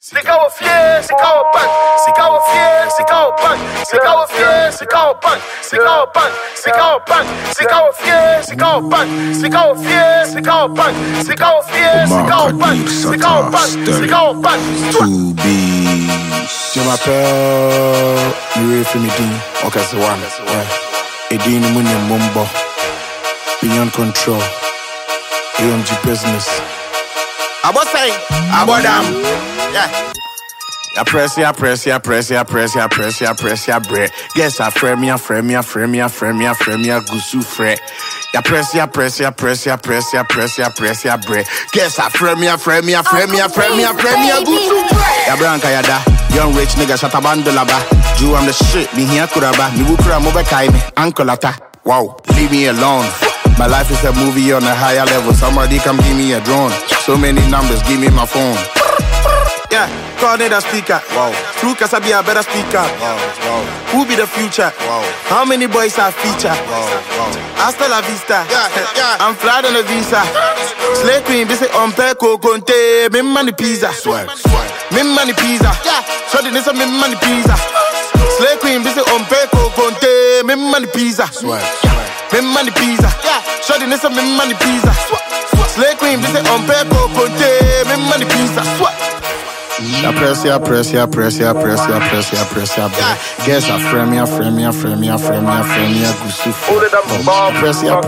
C'est quand on fier, c'est quand on punk, c'est quand on fier, c'est quand on punk, c'est quand on fier, c'est quand on punk, c'est quand on punk, c'est quand on punk, c'est quand on fier, c'est quand on punk, c'est quand on fier, c'est quand on punk, c'est quand on fier, c'est quand on punk, c'est quand on punk, c'est quand on punk. To be. Je m'appelle Louis Fimidi. Ok, c'est one. Edine Mounia Mumbo. Beyond Control. AMG Business. Abo say, abo dam. Yeah. I press ya bread. Guess I frame ya gusu fre. Ya press ya bread. Guess I frame ya gusu fre. Ya branca ya da. Young rich nigga shut a bandula ba. Jew I'm the shit, me here kuraba. Me wukura mobe kai me. Uncle ata. Wow, leave me alone. My life is a movie on a higher level. Somebody come give me a drone. So many numbers, give me my phone. Yeah, call it a speaker. Wow. True Kasabi a better speaker. Wow. Who be the future? Wow. How many boys are feature? Wow. Hasta la vista. Yeah. I'm flying on a visa. Slay queen, this is on Peko Conte. Me money pizza. Swag. Me money pizza. Yeah. So this is me money pizza. Slay queen, this is on Peko Conte. Me money pizza. Swag. Me money pizza. Yeah. So this is me money pizza. Slay queen, this is on Peko Conte. Me money pizza. Swag. I press ya. Guess I frame ya gusu. Press ya.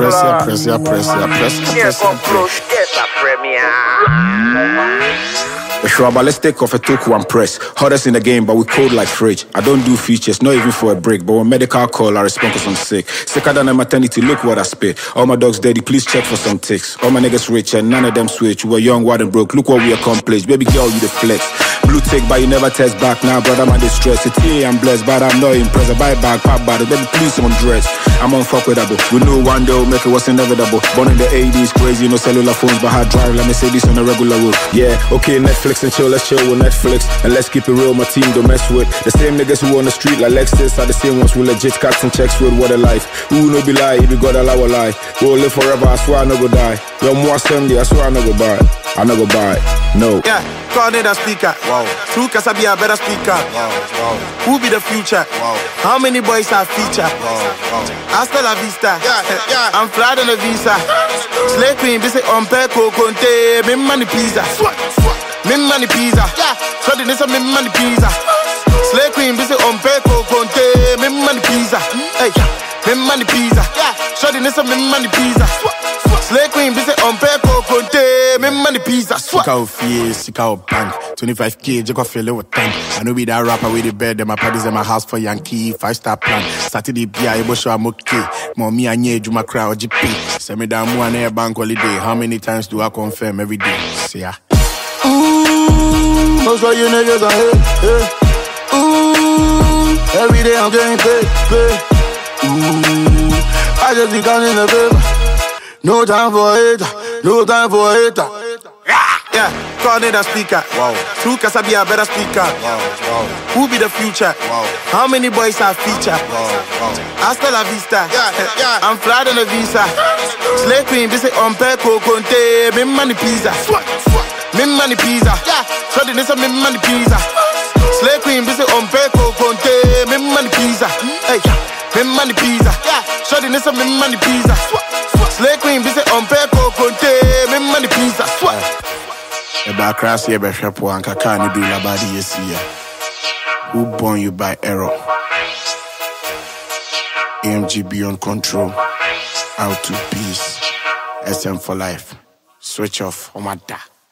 Shrubber, let's take off a toku and press. Hardest in the game, but we cold like fridge. I don't do features, not even for a break. But when medical call, I respond cause I'm sick. Sicker than a maternity, look what I spit. All my dogs dirty, please check for some ticks. All my niggas rich and none of them switch. We were young, wild and broke, look what we accomplished. Baby girl, you the flex. Blue tick, but you never test back. Now, brother, I'm distressed. It's here, I'm blessed, but I'm not impressed. I buy back, pop bottle, baby, please don't dress. I'm unfuckable. We know one day we'll make it what's inevitable. Born in the 80s, crazy, no cellular phones, but hard drive, let me say this on a regular road. Yeah, okay, Netflix and chill, let's chill with Netflix. And let's keep it real, my team don't mess with. The same niggas who on the street like Lexus are the same ones who legit cuts and checks with. What a life. Who no be lie, if you God allow a lie. We'll live forever, I swear I no go die. Yo, more Sunday, I swear I no go buy. I no go buy, no. Yeah, call it a speaker. Wow. True Kasabi a better speaker. Wow. Who be the future? Wow. How many boys are feature? Wow. Hasta la vista. Yeah. I'm flying on a visa. Slay queen, this is on Peko Conte. Me money pizza. Me money pizza. Yeah. So this is me money pizza. Slay queen, this is on Peko Conte. Me money pizza. Hey, me money pizza. Yeah. So this is me money pizza. Slay queen, this is on Peko Conte. Me money pizza. Sick out fear, sick out bank. 25K, you go feel it with tank. I know be that rapper with the bed. Them my parties in my house for Yankee. 5-star plan. Saturday, yeah, able show I'm okay. Mommy, I need you my crowd, GP. Send me down one air bank holiday. How many times do I confirm every day? See ya. Most of you niggas are here. Every day I'm getting paid. I just be counting the paper. No time for hater. Yeah, call it a speaker. Wow. True Kasabi a better speaker. Wow. Who be the future? Wow. How many boys are feature? Wow. Hasta la vista. Yeah. I'm flying on a visa. Slay queen, this is on Peko Conte. Me money pizza. Me money pizza. Yeah. So this is me money pizza. Slay queen, this is on Peko Conte. Me money pizza. Hey, me money pizza. Yeah. So this is me money pizza. Slay queen, this is on Peko Conte. Me money pizza. About crass here, but shop one can't do la body yes here. Who born you by error? AMG Beyond Control. Out to peace. SM for life. Switch off. Omada.